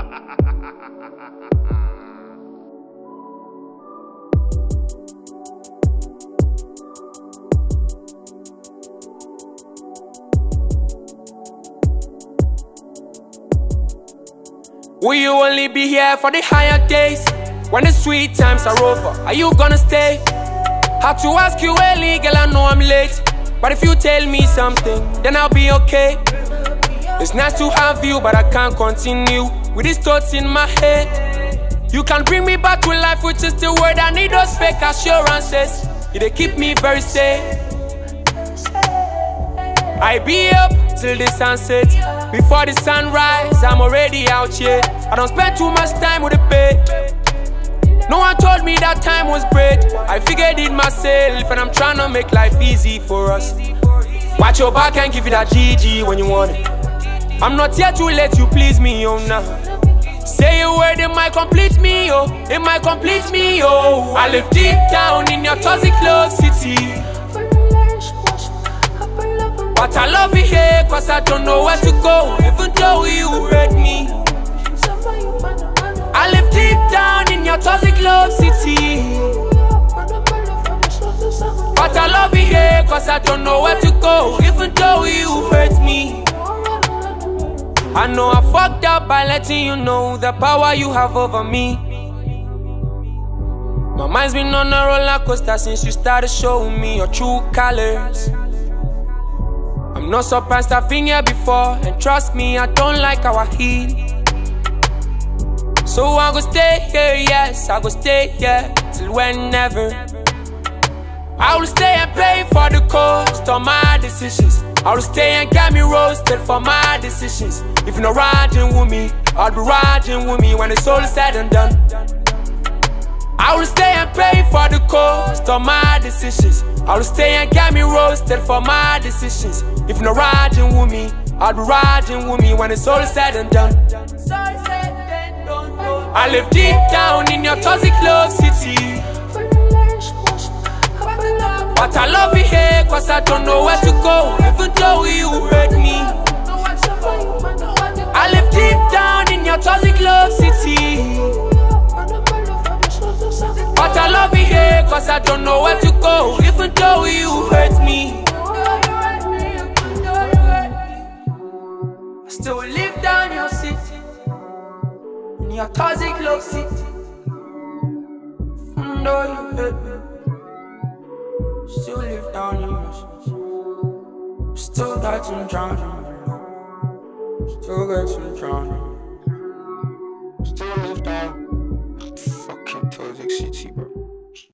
Will you only be here for the higher days? When the sweet times are over, are you gonna stay? Had to ask you early, girl, I know I'm late. But if you tell me something, then I'll be okay. It's nice to have you, but I can't continue with these thoughts in my head. You can bring me back to life with just a word. I need those fake assurances. They keep me very safe. I be up till the sunset. Before the sunrise, I'm already out here. I don't spend too much time with the bed. No one told me that time was bread. I figured it myself, and I'm trying to make life easy for us. Watch your back and give it that GG when you want it. I'm not here to let you please me, oh nah. Say a word, it might complete me, oh. It might complete me, oh. I live deep down in your toxic love city. But I love you here, cause I don't know where to go, even though you hurt me. I live deep down in your toxic love city. But I love you here, cause I don't know where to go, even though you hurt me. I know I fucked up by letting you know the power you have over me. My mind's been on a roller coaster since you started showing me your true colors. I'm not surprised I've been here before, and trust me, I don't like how I heal. So I go stay here, yes, I go stay here till whenever. I will stay and pay for the cost of my decisions. I will stay and get me roasted for my decisions. If you're not riding with me, I'll be riding with me when it's all said and done. I will stay and pay for the cost of my decisions. I will stay and get me roasted for my decisions. If you're not riding with me, I'll be riding with me when it's all said and done. I live deep down in your toxic love city. But I love you here, cause I don't know where to go, even though you hurt me. I live deep down in your toxic love city. But I love you here, cause I don't know where to go, even though you hurt me. I still live down your city, in your toxic love city. Even though you hurt me, still live down in your city. Still got some drowning. Still got some drowning. Still live down. Fucking toxic city, bro.